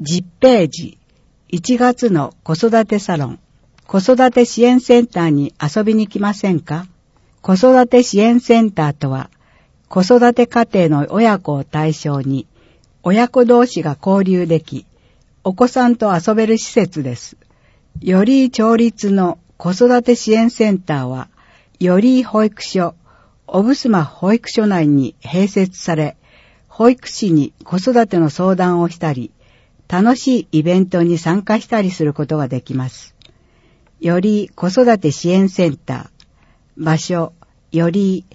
10ページ、1月の子育てサロン、子育て支援センターに遊びに来ませんか？子育て支援センターとは、子育て家庭の親子を対象に、親子同士が交流でき、お子さんと遊べる施設です。より町立の子育て支援センターは、より保育所、小衾保育所内に併設され、保育士に子育ての相談をしたり、楽しいイベントに参加したりすることができます。より子育て支援センター、場所、より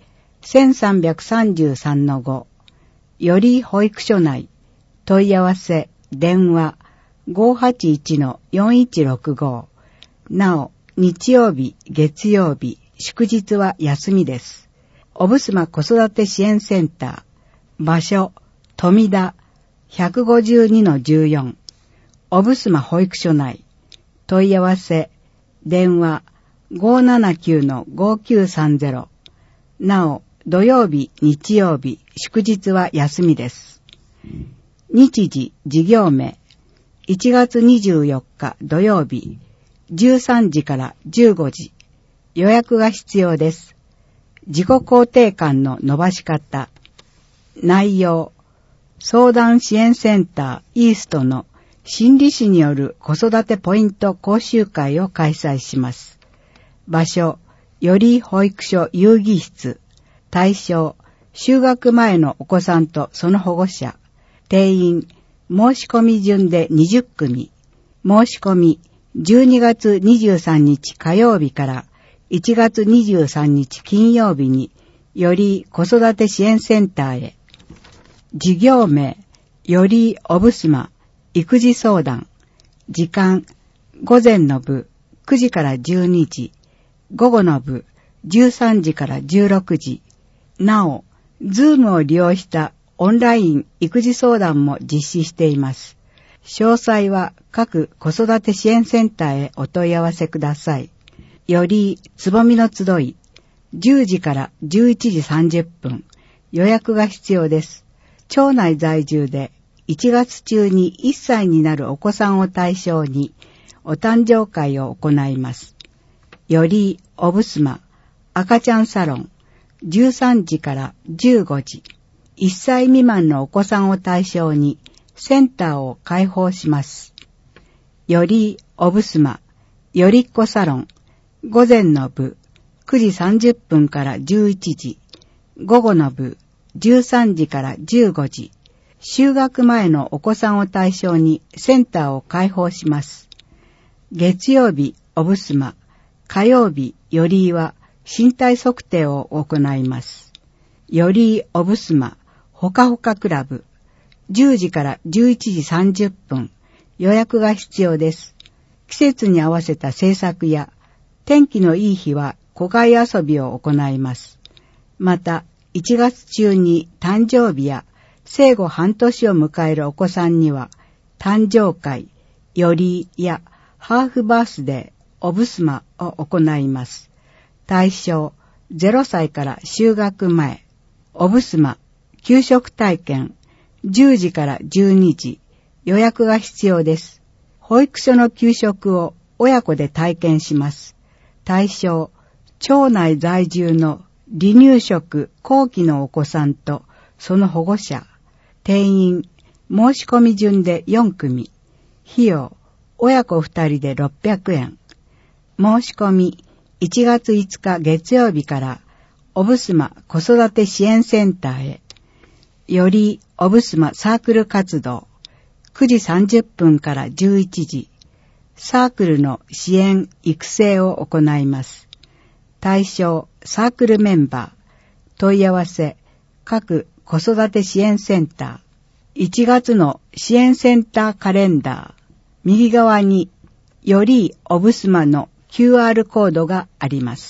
1333-5、より保育所内、問い合わせ、電話、581-4165。なお、日曜日、月曜日、祝日は休みです。小衾子育て支援センター、場所、富田、152-14、小衾保育所内、問い合わせ、電話、579-5930。なお、土曜日、日曜日、祝日は休みです。日時、事業名、1月24日土曜日、13時から15時、予約が必要です。自己肯定感の伸ばし方、内容、相談支援センターイーストの心理師による子育てポイント講習会を開催します。場所、より保育所遊戯室。対象、就学前のお子さんとその保護者。定員、申し込み順で20組。申し込み、12月23日火曜日から1月23日金曜日に、より子育て支援センターへ。事業名、より小衾育児相談。時間、午前の部9時から12時、午後の部13時から16時。なお、ズームを利用したオンライン育児相談も実施しています。詳細は各子育て支援センターへお問い合わせください。よりつぼみの集い、10時から11時30分、予約が必要です。町内在住で1月中に1歳になるお子さんを対象にお誕生会を行います。より小衾赤ちゃんサロン、13時から15時、1歳未満のお子さんを対象にセンターを開放します。より小衾よりっこサロン、午前の部9時30分から11時、午後の部13時から15時、就学前のお子さんを対象にセンターを開放します。月曜日小衾、火曜日よりは身体測定を行います。より小衾ほかほかクラブ、10時から11時30分、予約が必要です。季節に合わせた制作や、天気のいい日は户外遊びを行います。また、1月中に誕生日や生後半年を迎えるお子さんには、誕生会、よりやハーフバースデー、小衾を行います。対象、0歳から就学前、小衾給食体験、10時から12時、予約が必要です。保育所の給食を親子で体験します。対象、町内在住の離乳食後期のお子さんとその保護者。定員、申し込み順で4組。費用、親子2人で600円。申し込み、1月5日月曜日から小衾子育て支援センターへ。より小衾サークル活動、9時30分から11時、サークルの支援育成を行います。対象、サークルメンバー、問い合わせ、各子育て支援センター、1月の支援センターカレンダー、右側により小衾の QR コードがあります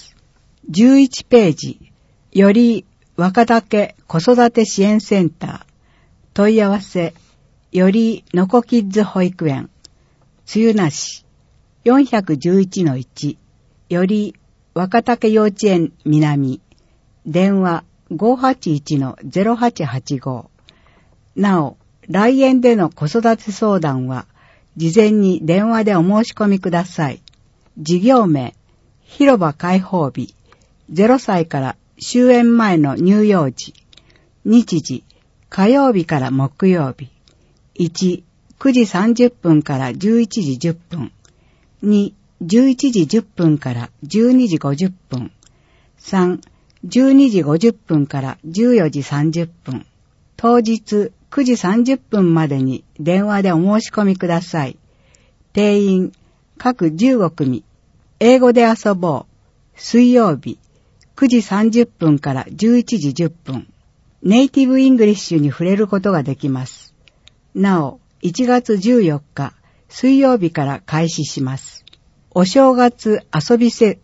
。11ページ、より若竹子育て支援センター、問い合わせ、よりのこキッズ保育園、つゆなし、411-1、より若竹幼稚園南、電話 581-0885。なお、 来園での子育て相談は、事前に電話でお申し込みください。事業名、広場開放日、0歳から終園前の乳幼児。日時、火曜日から木曜日。1、9時30分から11時10分。2、11時10分から12時50分。3、12時50分から14時30分。当日9時30分までに電話でお申し込みください。定員、各15組。英語で遊ぼう。水曜日、9時30分から11時10分。ネイティブイングリッシュに触れることができます。なお、1月14日、水曜日から開始します。お正月遊び制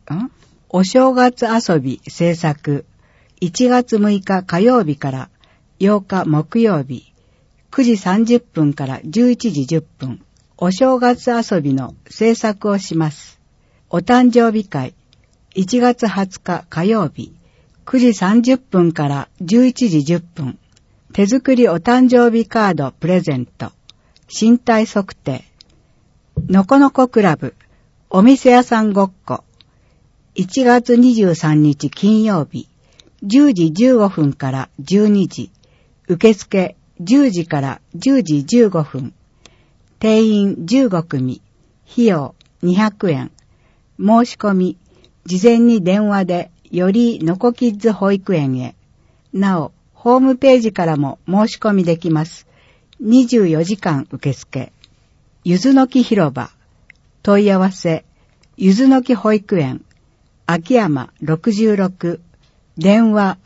作、1月6日火曜日から8日木曜日、9時30分から11時10分、お正月遊びの制作をします。お誕生日会、1月20日火曜日、9時30分から11時10分、手作りお誕生日カードプレゼント、身体測定、のこのこクラブ、お店屋さんごっこ、1月23日金曜日、10時15分から12時、受付10時から10時15分、定員15組、費用200円、申し込み、事前に電話でよりのこキッズ保育園へ。なお、ホームページからも申し込みできます。24時間受付。ゆずの木広場。問い合わせ。ゆずの木保育園。秋山66。電話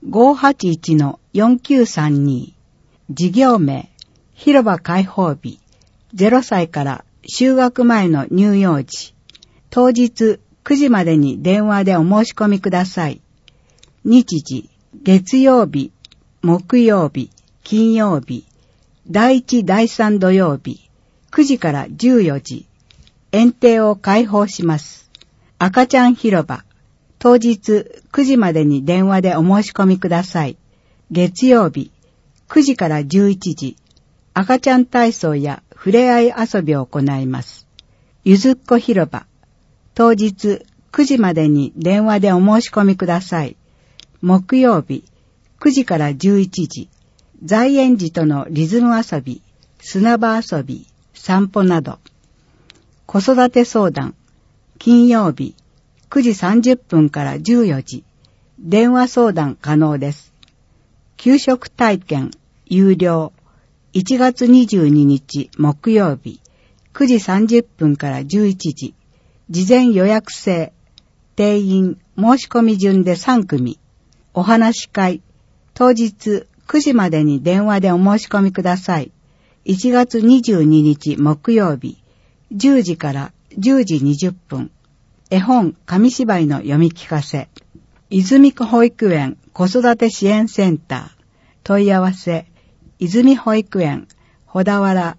581-4932。事業名。広場開放日。0歳から就学前の乳幼児。当日9時までに電話でお申し込みください。日時、月曜日、木曜日、金曜日、第1、第3土曜日、9時から14時、園庭を開放します。赤ちゃん広場、当日9時までに電話でお申し込みください。月曜日、9時から11時、赤ちゃん体操やふれあい遊びを行います。ゆずっこ広場、当日9時までに電話でお申し込みください。木曜日9時から11時、在園児とのリズム遊び、砂場遊び、散歩など。子育て相談、金曜日9時30分から14時、電話相談可能です。給食体験、有料、1月22日木曜日9時30分から11時、事前予約制、定員、申し込み順で3組。お話し会、当日9時までに電話でお申し込みください。1月22日木曜日、10時から10時20分。絵本、紙芝居の読み聞かせ。泉区保育園子育て支援センター。問い合わせ、泉保育園、小田原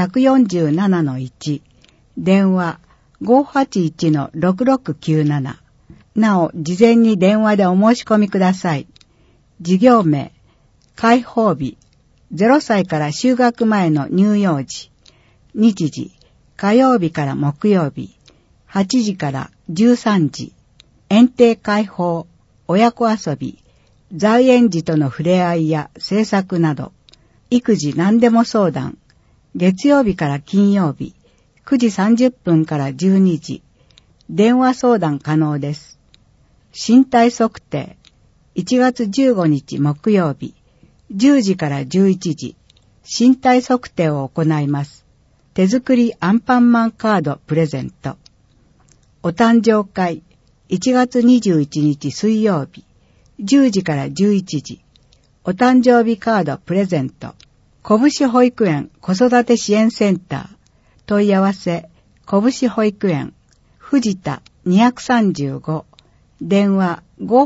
147-1。電話、581-6697。なお、事前に電話でお申し込みください。事業名、開放日、0歳から就学前の乳幼児。日時、火曜日から木曜日、8時から13時。園庭開放、親子遊び、在園児との触れ合いや制作など、育児何でも相談。月曜日から金曜日、9時30分から12時、電話相談可能です。身体測定、1月15日木曜日、10時から11時、身体測定を行います。手作りアンパンマンカードプレゼント。お誕生会、1月21日水曜日、10時から11時、お誕生日カードプレゼント。拳保育園子育て支援センター。問い合わせ、拳保育園、藤田235、電話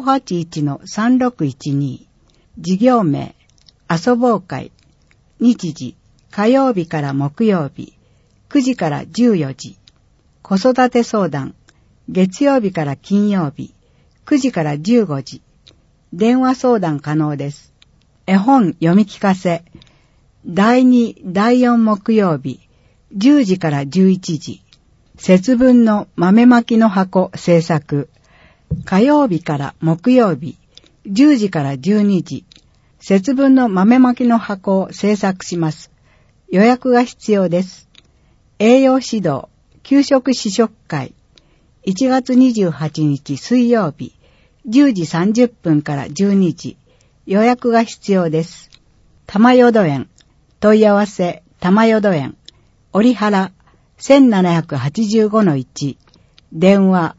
581-3612、事業名、遊ぼう会、日時、火曜日から木曜日、9時から14時、子育て相談、月曜日から金曜日、9時から15時、電話相談可能です。絵本読み聞かせ、 第2、第4木曜日、10時から11時、節分の豆まきの箱制作。火曜日から木曜日、10時から12時、節分の豆まきの箱を制作します。予約が必要です。栄養指導、給食試食会。1月28日水曜日、10時30分から12時、予約が必要です。玉淀園、問い合わせ、玉淀園、折原 1785-1、電話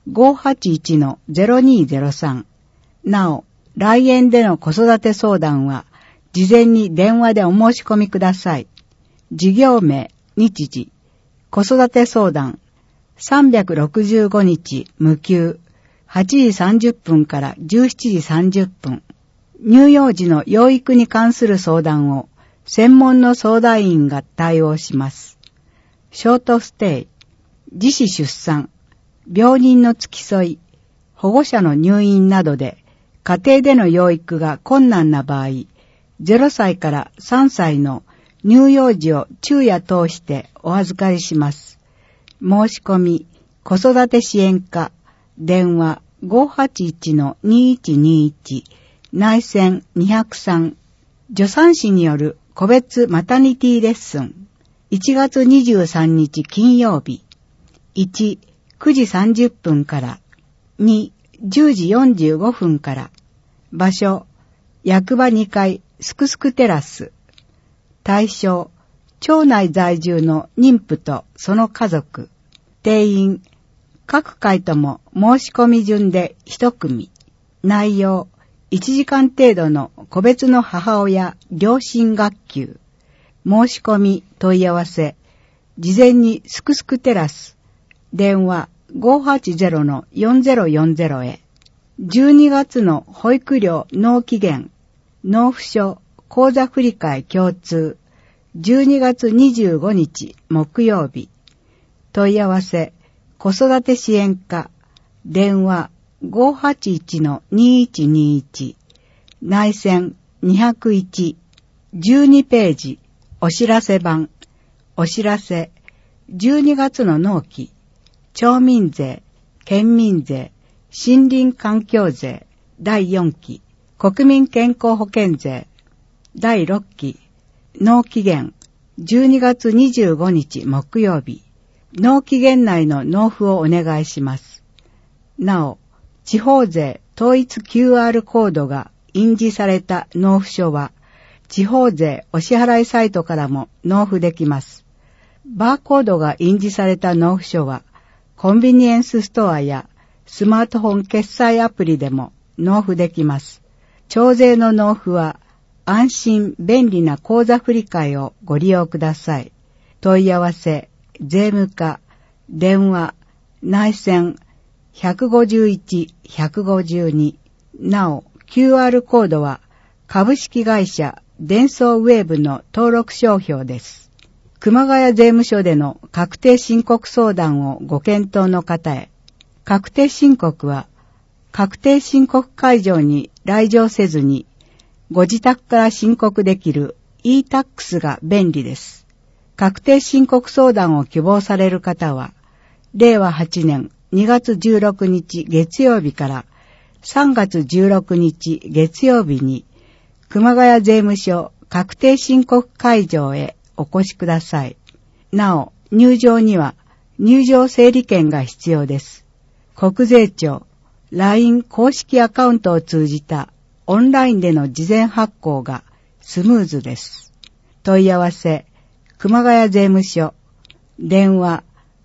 581-0203。なお、来園での子育て相談は、事前に電話でお申し込みください。事業名、日時、子育て相談、365日無休、8時30分から17時30分。乳幼児の養育に関する相談を専門の相談員が対応します。ショートステイ、自死出産、病人の付き添い、保護者の入院などで家庭での養育が困難な場合、0歳から3歳の乳幼児を昼夜通してお預かりします。申し込み、子育て支援課、電話 581-2121、内線203、助産師による個別マタニティレッスン。1月23日金曜日。1、9時30分から。2、10時45分から。場所、役場2階すくすくテラス。対象、町内在住の妊婦とその家族。定員、各回とも申し込み順で1組。内容、1時間程度の個別の母親両親学級。申し込み問い合わせ、事前にすくすくテラス。電話 580-4040 へ。12月の保育料納期限、納付書、口座振替共通。12月25日木曜日。問い合わせ、子育て支援課、電話 581-2121、内線201、12ページ、お知らせ版、お知らせ、12月の納期、町民税、県民税、森林環境税、第4期、国民健康保険税、第6期、納期限、12月25日木曜日、納期限内の納付をお願いします。なお、地方税統一 QR コードが印字された納付書は、地方税お支払いサイトからも納付できます。バーコードが印字された納付書は、コンビニエンスストアやスマートフォン決済アプリでも納付できます。徴税の納付は、安心便利な口座振替をご利用ください。問い合わせ、税務課、電話、内線151-152。なお、QR コードは株式会社デンソーウェーブの登録商標です。熊谷税務署での確定申告相談をご検討の方へ。確定申告は、確定申告会場に来場せずに、ご自宅から申告できる e-tax が便利です。確定申告相談を希望される方は、令和8年2月16日月曜日から3月16日月曜日に、熊谷税務署確定申告会場へお越しください。なお、入場には入場整理券が必要です。国税庁 LINE 公式アカウントを通じたオンラインでの事前発行がスムーズです。問い合わせ、熊谷税務署、電話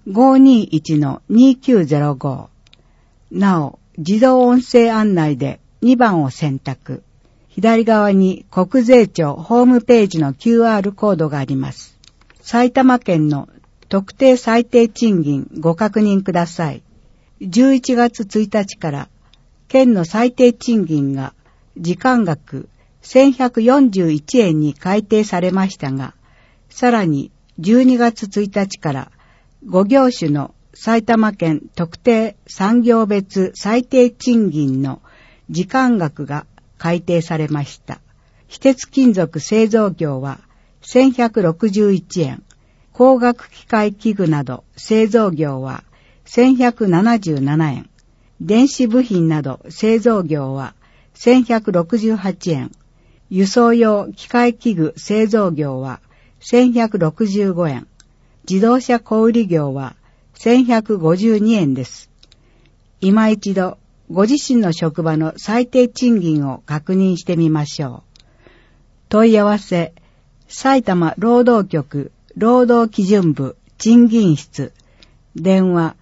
521-2905。なお、自動音声案内で2番を選択。左側に国税庁ホームページの QR コードがあります。埼玉県の特定最低賃金ご確認ください。11月1日から県の最低賃金が時間額1141円に改定されましたが、さらに12月1日から5業種の埼玉県特定産業別最低賃金の時間額が改定されました。非鉄金属製造業は 1161円。光学機械器具など製造業は1177円。電子部品など製造業は1168円。輸送用機械器具製造業は1165円。自動車小売業は1152円です。今一度ご自身の職場の最低賃金を確認してみましょう。問い合わせ、埼玉労働局労働基準部賃金室、電話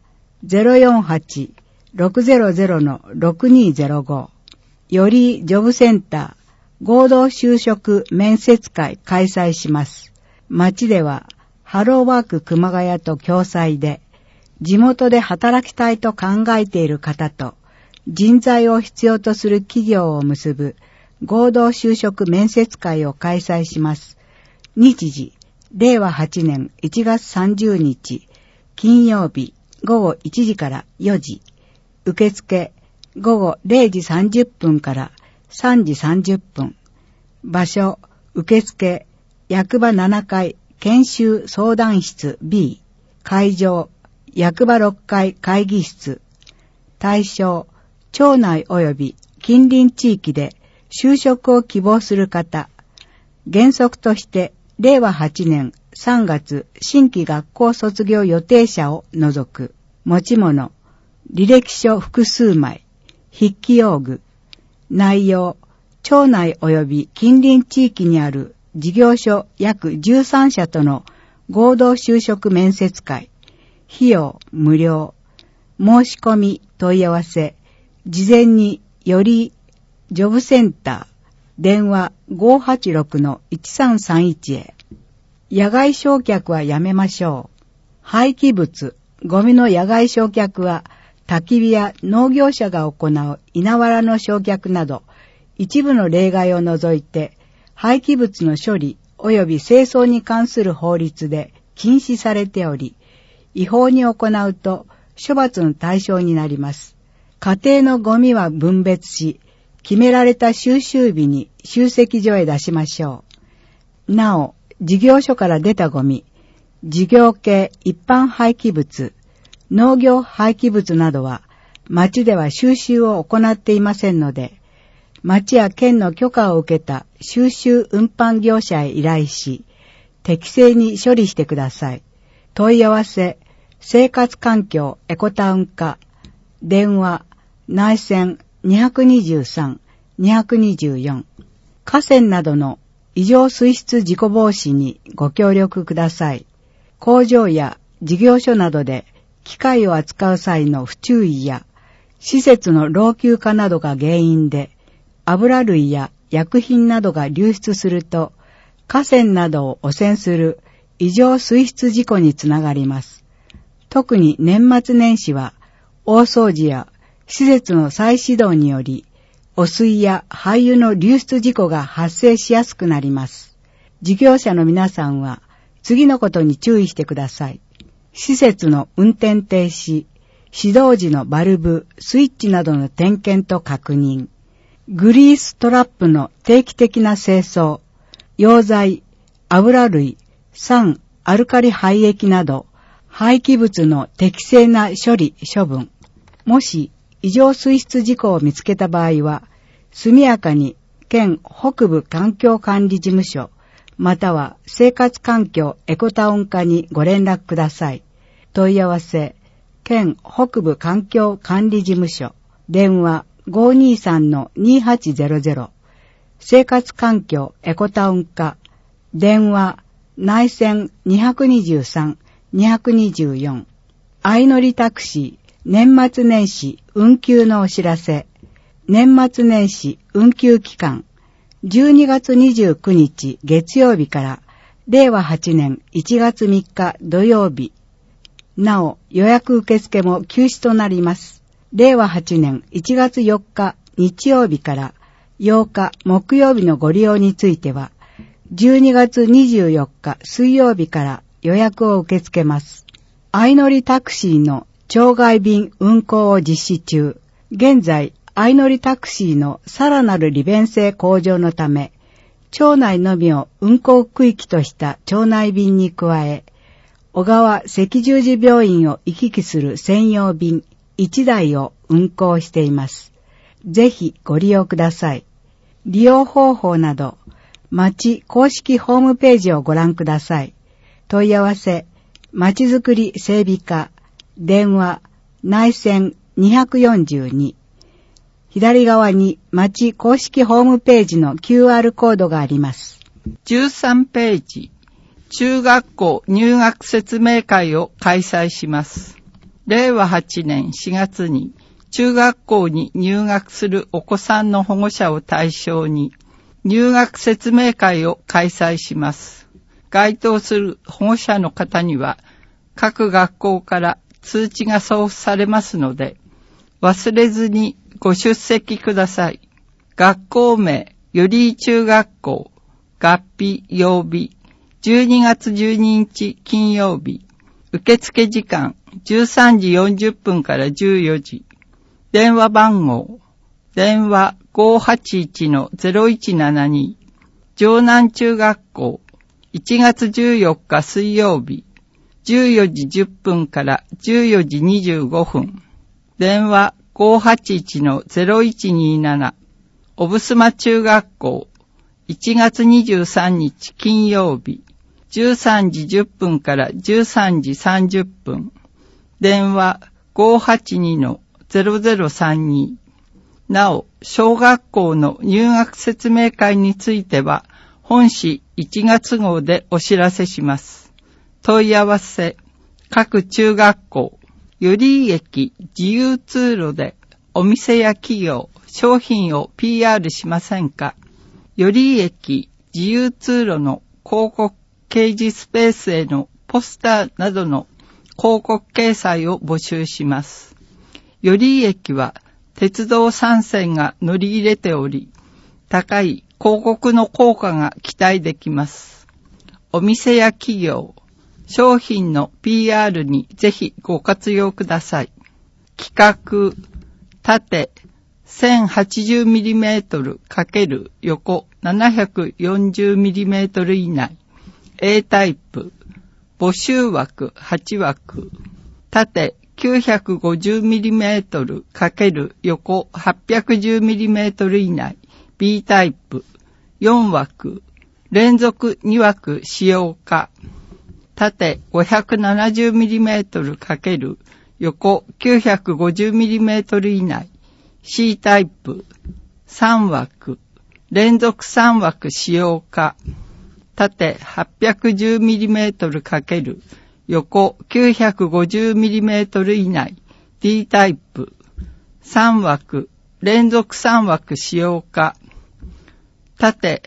048-600-6205 よりジョブセンター合同就職面接会開催します。町ではハローワーク熊谷と共催で、地元で働きたいと考えている方と人材を必要とする企業を結ぶ合同就職面接会を開催します。日時、令和8年1月30日、金曜日午後1時から4時。受付、午後0時30分から3時30分。場所、受付、役場7階研修相談室 B。会場、役場6階会議室。対象、町内及び近隣地域で就職を希望する方。原則として、令和8年3月新規学校卒業予定者を除く。持ち物、履歴書複数枚、筆記用具。内容、町内及び近隣地域にある事業所約13社との合同就職面接会。費用無料。申し込み問い合わせ。事前によりジョブセンター電話 586-1331 へ。野外焼却はやめましょう。廃棄物、ゴミの野外焼却は焚き火や農業者が行う稲わらの焼却など一部の例外を除いて廃棄物の処理及び清掃に関する法律で禁止されており、違法に行うと処罰の対象になります。家庭のゴミは分別し、決められた収集日に集積所へ出しましょう。なお、事業所から出たゴミ、事業系一般廃棄物、農業廃棄物などは、町では収集を行っていませんので、町や県の許可を受けた収集運搬業者へ依頼し、適正に処理してください。問い合わせ、生活環境エコタウン課、電話、内線223-224。河川などの異常水質事故防止にご協力ください。工場や事業所などで機械を扱う際の不注意や施設の老朽化などが原因で油類や薬品などが流出すると河川などを汚染する異常水質事故につながります。特に年末年始は大掃除や施設の再始動により汚水や廃油の流出事故が発生しやすくなります。事業者の皆さんは次のことに注意してください。施設の運転停止、始動時のバルブ、スイッチなどの点検と確認、グリーストラップの定期的な清掃、溶剤、油類、酸、アルカリ廃液など廃棄物の適正な処理・処分。もし異常水質事故を見つけた場合は、速やかに県北部環境管理事務所、または生活環境エコタウン課にご連絡ください。問い合わせ、県北部環境管理事務所、電話 523-2800、生活環境エコタウン課、電話、内線223-224、相乗りタクシー、年末年始運休のお知らせ。年末年始運休期間、12月29日月曜日から令和8年1月3日土曜日。なお、予約受付も休止となります。令和8年1月4日日曜日から8日木曜日のご利用については、12月24日水曜日から予約を受け付けます。相乗りタクシーの町外便運行を実施中。現在、相乗りタクシーのさらなる利便性向上のため、 町内のみを運行区域とした町内便に加え、小川赤十字病院を行き来する専用便1台を運行しています。ぜひご利用ください。利用方法など、町公式ホームページをご覧ください。問い合わせ、まちづくり整備課、電話、内線242。左側に町公式ホームページの QR コードがあります。 13ページ、中学校入学説明会を開催します。令和8年4月に中学校に入学するお子さんの保護者を対象に入学説明会を開催します。該当する保護者の方には各学校から通知が送付されますので、忘れずにご出席ください。学校名、寄居中学校、学費、曜日、12月12日金曜日、受付時間、13時40分から14時、電話番号、電話 581-0172、城南中学校、1月14日水曜日、14時10分から14時25分、電話 581-0127、小布間中学校、1月23日金曜日、13時10分から13時30分、電話 582-0032。なお、小学校の入学説明会については、本誌1月号でお知らせします。問い合わせ、各中学校、寄居駅自由通路でお店や企業、商品を PR しませんか？寄居駅自由通路の広告掲示スペースへのポスターなどの広告掲載を募集します。寄居駅は鉄道3線が乗り入れており、高い広告の効果が期待できます。お店や企業、商品の PR にぜひご活用ください。規格、縦 1080mm× 横 740mm 以内、A タイプ、募集枠8枠、縦 950mm× 横 810mm 以内、B タイプ、4枠、連続2枠使用可、縦 570mm× 横 950mm 以内、C タイプ、3枠、連続3枠使用可、縦 810mm× 横 950mm 以内、D タイプ、3枠、連続3枠使用可、縦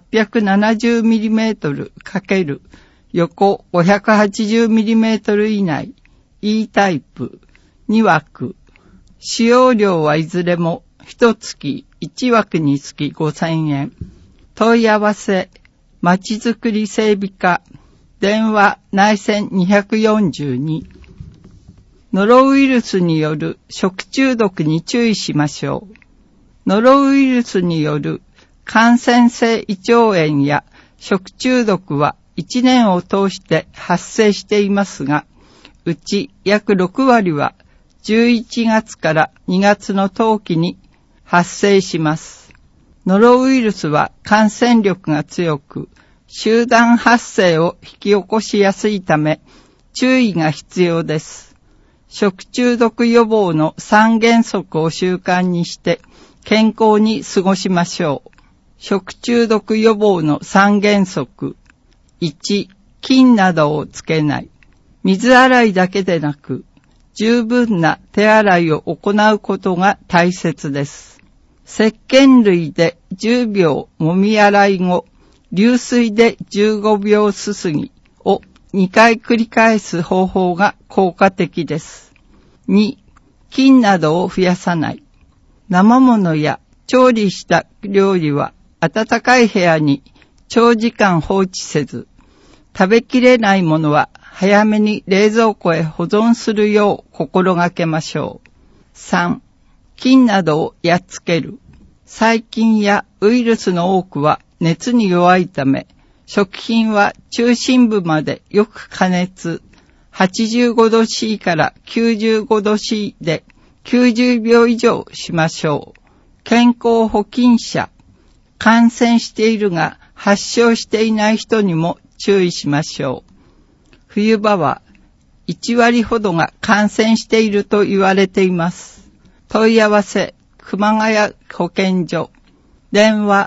870mm× 横 580mm 以内、E タイプ、2枠、使用料はいずれも1月1枠につき5000円。問い合わせ、まちづくり整備課、電話内線242。ノロウイルスによる食中毒に注意しましょう。ノロウイルスによる感染性胃腸炎や食中毒は1年を通して発生していますが、うち約6割は11月から2月の冬季に発生します。ノロウイルスは感染力が強く、集団発生を引き起こしやすいため、注意が必要です。食中毒予防の3原則を習慣にして健康に過ごしましょう。食中毒予防の3原則。1、菌などをつけない。水洗いだけでなく、十分な手洗いを行うことが大切です。石鹸類で10秒もみ洗い後、流水で15秒すすぎを2回繰り返す方法が効果的です。2、菌などを増やさない。生物や調理した料理は暖かい部屋に長時間放置せず、食べきれないものは早めに冷蔵庫へ保存するよう心がけましょう。3、菌などをやっつける。細菌やウイルスの多くは熱に弱いため、食品は中心部までよく加熱、85度 C から95度 C で90秒以上しましょう。健康保菌者、感染しているが発症していない人にも注意しましょう。冬場は1割ほどが感染していると言われています。問い合わせ、熊谷保健所。電話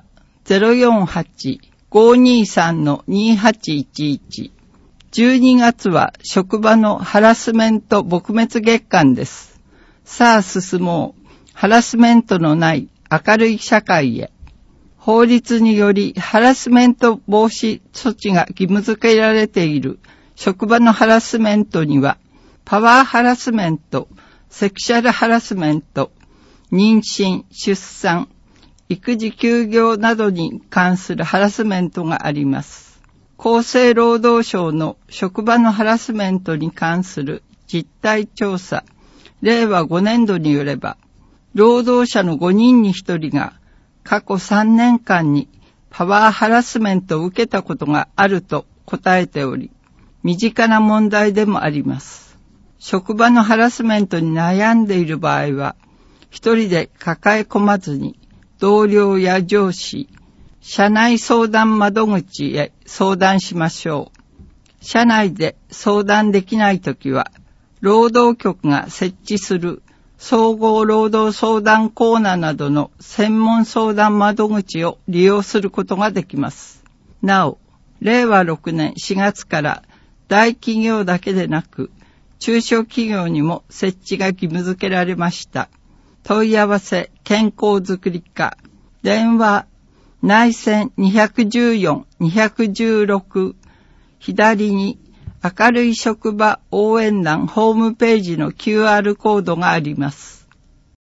048-523-2811。12月は職場のハラスメント撲滅月間です。さあ進もう。ハラスメントのない明るい社会へ。法律によりハラスメント防止措置が義務付けられている職場のハラスメントには、パワーハラスメント、セクシャルハラスメント、妊娠、出産、育児休業などに関するハラスメントがあります。厚生労働省の職場のハラスメントに関する実態調査、令和5年度によれば、労働者の5人に1人が過去3年間にパワーハラスメントを受けたことがあると答えており、身近な問題でもあります。職場のハラスメントに悩んでいる場合は、一人で抱え込まずに、同僚や上司、社内相談窓口へ相談しましょう。社内で相談できないときは、労働局が設置する総合労働相談コーナーなどの専門相談窓口を利用することができます。なお、令和6年4月から大企業だけでなく、中小企業にも設置が義務付けられました。問い合わせ、健康づくり課。電話、内線214-216。左に、明るい職場応援団ホームページの QR コードがあります。